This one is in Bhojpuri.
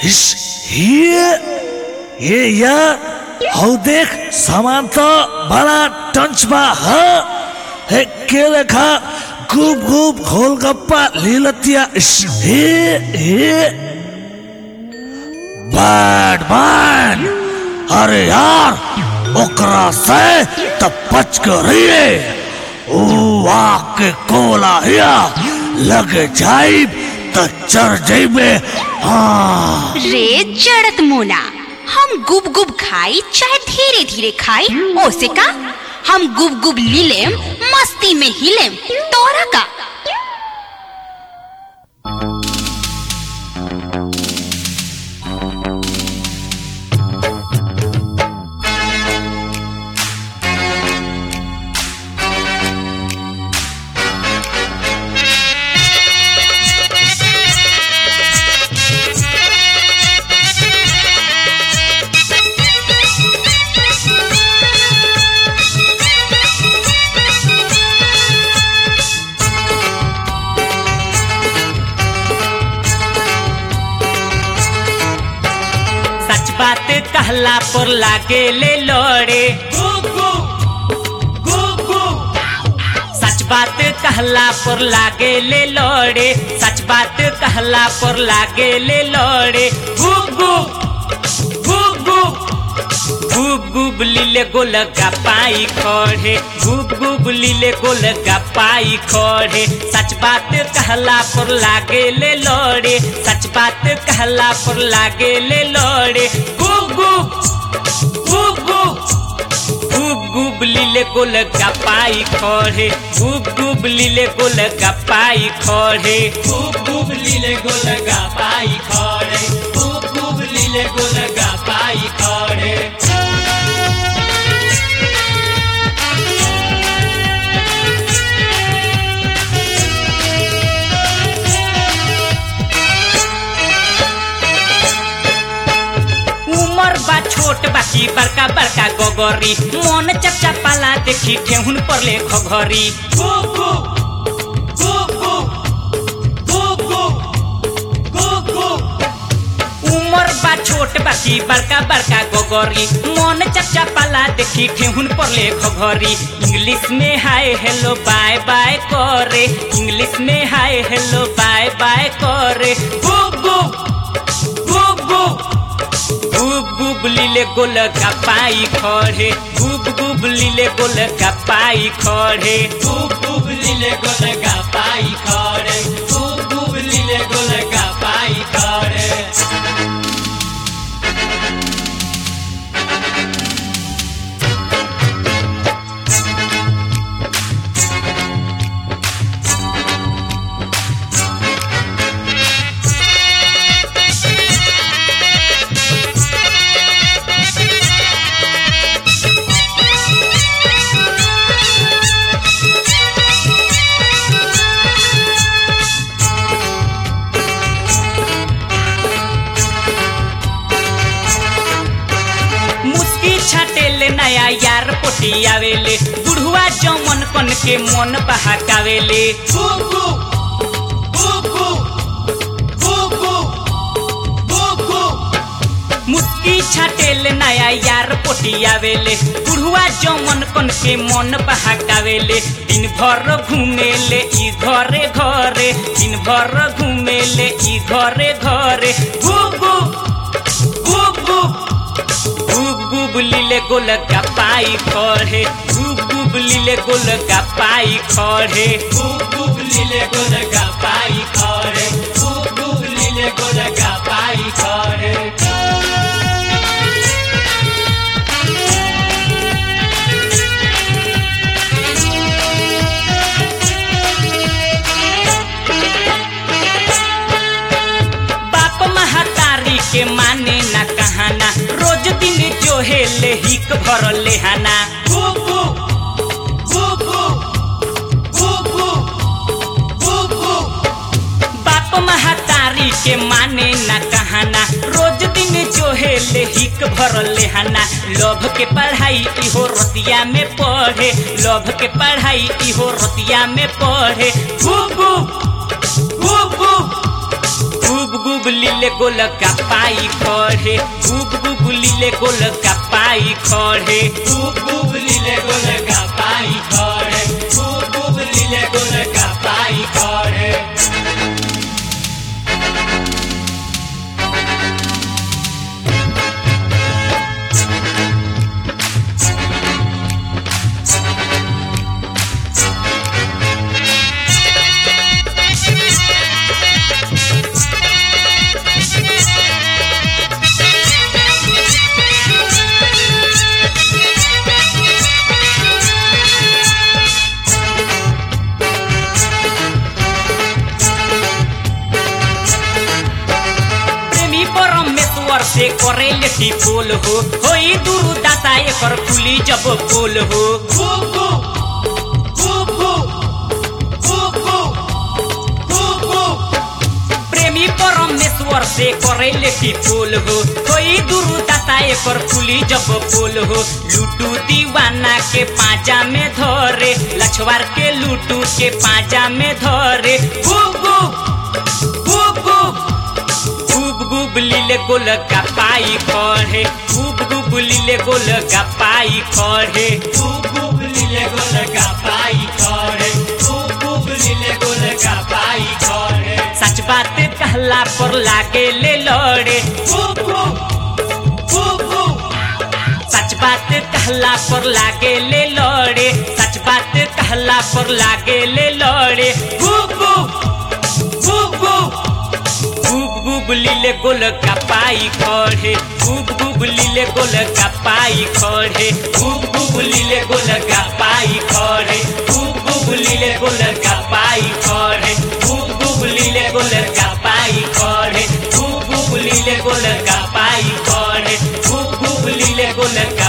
ये यार हौ देख सामान तो बड़ा टंच बा है के लेखा गुब गुब गोलगप्पा लीलतिया बैटमैन अरे यार ओकरा से तब बच कर रहिए आके कोला हिया लगे जाइब त चढ़ जाइबे रे जड़त मुना हम गुब गुब खाई चाहे धीरे धीरे खाई ओसे का हम गुब गुब लीलेम मस्ती में हिलेम तोरा का बात कहला पर लागे ले लोड़े सच बात कहला पर लागे ले लोड़े सच बात कहला पर लागे ले लोड़े गुब गुब लीले गोल गपाई खड़े गुब गुब लीले गोल गपाई खड़े सच बात कहला पर लागे ले लोड़े सच बात कहला पर लागे ले लोड़े गुब गुब लीले गोल गपाई खड़े गुब गुब लीले गोल गपाई खड़े गुब गुब लीले गोल गपाई खड़े गुब गुब लीले गोल गपाई खड़े बा छोट बाकी बड़का बड़का गोगरी मन चचा पाला देखी ठेहुन पर ले खघरी उमर बा छोट बाकी बड़का बड़का गोगरी मन चचा पाला देखी ठेहुन पर ले खघरी इंग्लिश में हाय हेलो बाय बाय करे इंग्लिश में हाय हेलो बाय बाय करे गुब गुब लीले गोल गपाई खड़े गुब गुब लीले गोल गपाई खड़े गुब गुब लीले गोल गपाई खड़े गुब गुब लीले गोल गपाई खड़े नया यार पोटी आवेले बुढ़वा जमन कन के मन बहकावेले मुस्की छाटेले नया यार पोटी आवेले बुढ़वा जमन कन के मन बहकावेले दिन भर घूमेले ई घरे घरे दिन भर घूमेले ई घरे घरे गुब गुब लीले गोल गपाई खड़े गुब गुब लीले गोल गपाई खड़े गुब गुब लीले गोल गपाई खड़े गुब गुब लीले गोल गपाई खड़े के माने ना कहाना रोज दिन जो हेले हिक भर लेहाना बाप महतारी के माने ना कहाना रोज दिन जो हेले हिक भर लेहाना लोभ के पढ़ाई इहो रतिया में पढ़े लोभ के पढ़ाई इहो रतिया में पढ़े गुब गुब लीले गोल गप्पाई खड़े गुब गुब लीले गोल गप्पाई खड़े गुब गुब लीले गोल गप्पाई खड़े गुब गुब लीले गोल गप्पाई खड़े से करेले टिपोल हो होई दुरु दाता एकर खुली जब पोल हो प्रेमी परमेश्वर से करेले टिपोल हो होई दुरु दाता एकर खुली जब पोल हो लूटू दीवाना के पांजा में धरे लछवार के लूटू के पांजा में धरे गुब लीले गोल गप्पाई खड़े गुब गुब लीले गोल गप्पाई खड़े गुब गुब लीले गोल गप्पाई खड़े गुब गुब लीले गोल गप्पाई खड़े सच बात कहला पर लागे ले लड़े सच बात कहला पर लागे ले लड़े सच बात कहला पर लागे ले लड़े गुब गुब लीले गोल गप्पाई खड़े गुब गुब लीले गोल गप्पाई खड़े गुब गुब लीले गोल गप्पाई खड़े गुब गुब लीले गोल गप्पाई खड़े गुब गुब लीले गोल गप्पाई खड़े गुब गुब लीले गोल गप्पाई खड़े गुब गुब लीले गोल